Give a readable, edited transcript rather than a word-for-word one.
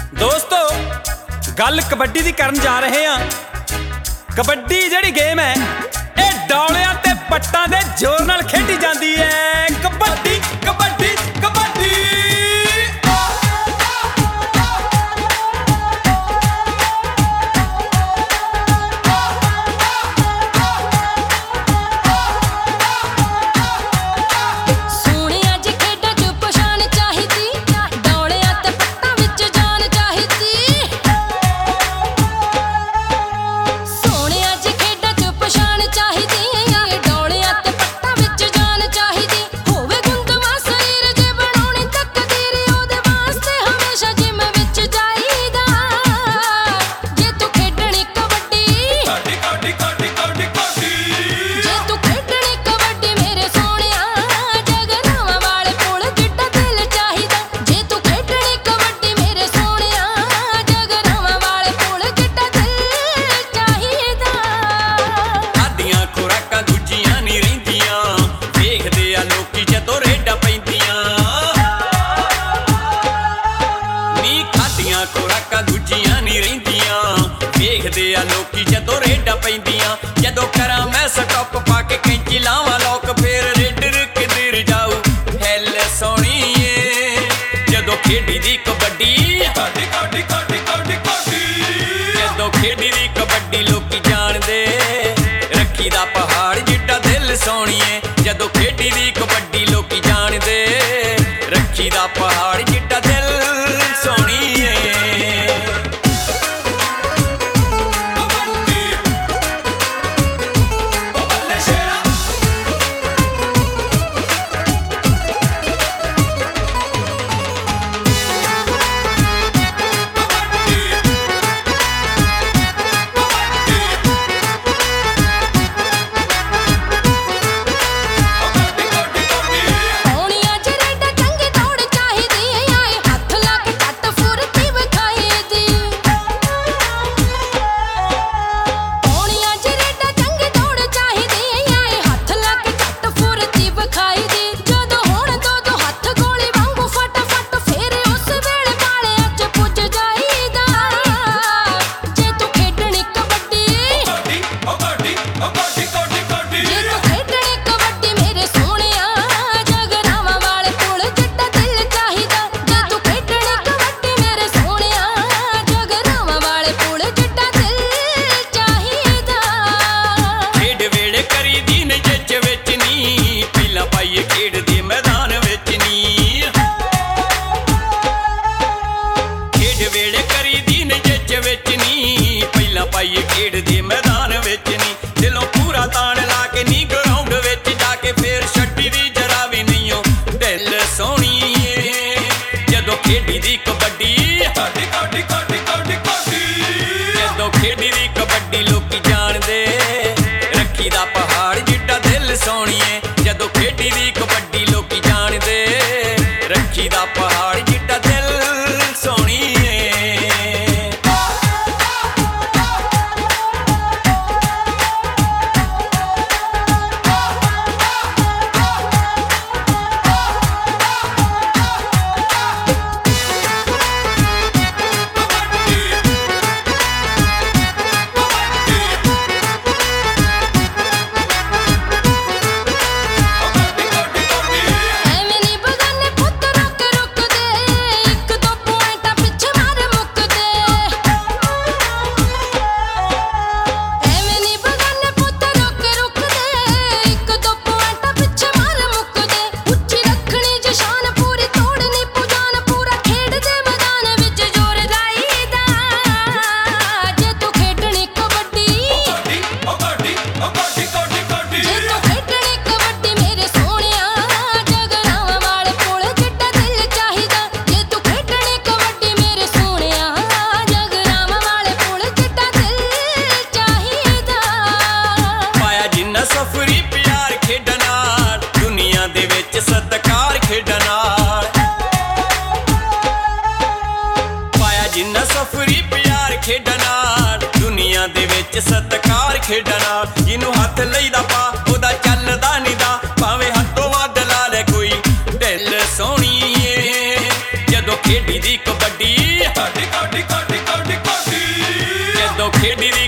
ਦੋਸਤੋ ਗੱਲ ਕਬੱਡੀ ਦੀ ਕਰਨ ਜਾ ਰਹੇ ਹਾਂ। ਕਬੱਡੀ ਜਿਹੜੀ ਗੇਮ ਹੈ ਇਹ ਡੌਲਿਆਂ ਤੇ ਪੱਟਾਂ ਦੇ ਜ਼ੋਰ ਨਾਲ ਖੇਡੀ ਜਾਂਦੀ ਹੈ। ਕਬੱਡੀ ਕਬੱਡੀ ਕਬੱਡੀ ਵੇਖਦੇ ਆ ਲੋਕੀ ਜਦੋਂ ਰੇਡਾਂ ਪੈਂਦੀਆਂ। ਜਦੋਂ ਕਰਾਂ ਮੈਂ ਸਟੱਪ ਪਾ ਕੇ ਕੈਂਚੀ ਲਾਵਾਂ ਲੋਕ ਫੇਰ ਰੇਡਰ ਕਿੱਧਰ ਜਾਊ ਹੈਲ ਸੋਹਣੀਏ। ਜਦੋਂ ਖੇਡੀ ਦੀ ਕਬੱਡੀ ਜਦੋਂ ਖੇਡੀ ਦੀ ਕਬੱਡੀ ਲੋਕੀ ਜਾਣਦੇ ਰੱਖੀ ਦਾ ਪਹਾੜ ਜਿੱਡਾ ਦਿਲ ਸੋਹਣੀਏ। ਜਦੋਂ ਖੇਡੀ ਦੀ ਕਬੱਡੀ ਲੋਕੀ ਜਾਣਦੇ ਰੱਖੀ ਦਾ ਪਹਾੜ ਜਿੱਡਾ ਦਿਲ ਸੋਹਣੀਏ। ਪਾਈਏ ਖੇਡ ਦੇ ਮੈਦਾਨ ਵਿੱਚ ਨੀ ਦਿਲੋਂ ਪੂਰਾ ਤਾਣ ਲਾ ਕੇ ਨੀ ਗਰਾਊਂਡ ਵਿੱਚ ਜਾ ਕੇ ਫੇਰ ਛੱਡੀ ਦੀ ਜਰਾ ਵੀ ਨਹੀਂ ਓ ਦਿਲ ਸੋਹਣੀਏ। ਜਦੋਂ ਖੇਡੀ ਦੀ ਕਬੱਡੀ ਜਦੋਂ ਖੇਡੀ ਦੀ ਕਬੱਡੀ ਲੋਕੀ ਜਾਣਦੇ ਰੱਖੀ ਦਾ ਪਹਾੜ ਜਿੱਡਾ ਦਿਲ ਸੋਹਣੀਏ। ਜਦੋਂ ਖੇਡੀ ਦੀ ਕਬੱਡੀ ਲੋਕੀ ਜਾਣਦੇ ਰੱਖੀ ਦਾ ਪਹਾੜ ਜਿੱਡਾ ਦਿਲ ਸੋਹਣੀਏ। ਸਫਰੀ ਪਿਆਰ ਖੇਡਣ ਨਾਲ ਦੁਨੀਆ ਦੇ ਵਿੱਚ ਸਤਿਕਾਰ ਖੇਡਣ ਨਾਲ ਪਾਇਆ ਜਿੰਨਾ ਸਫਰੀ ਪਿਆਰ ਖੇਡਣ ਨਾਲ ਦੁਨੀਆ ਦੇ ਵਿੱਚ ਸਤਿਕਾਰ ਖੇਡਣ ਨਾਲ। ਜਿਹਨੂੰ ਹੱਥ ਲਈਦਾ ਪਾ ਉਹਦਾ ਚੱਲਦਾ ਨੀ ਦਾ ਭਾਵੇਂ ਹੱਥੋਂ ਵੱਧ ਲਾ ਲੈ ਕੋਈ ਦਿਲ ਸੋਹਣੀਏ। ਜਦੋਂ ਖੇਡੀ ਦੀ ਕਬੱਡੀ ਕਾਡੀ ਕਾਡੀ ਕਾਡੀ ਕਾਡੀ ਕਾਡੀ ਜਦੋਂ ਖੇਡੀ ਦੀ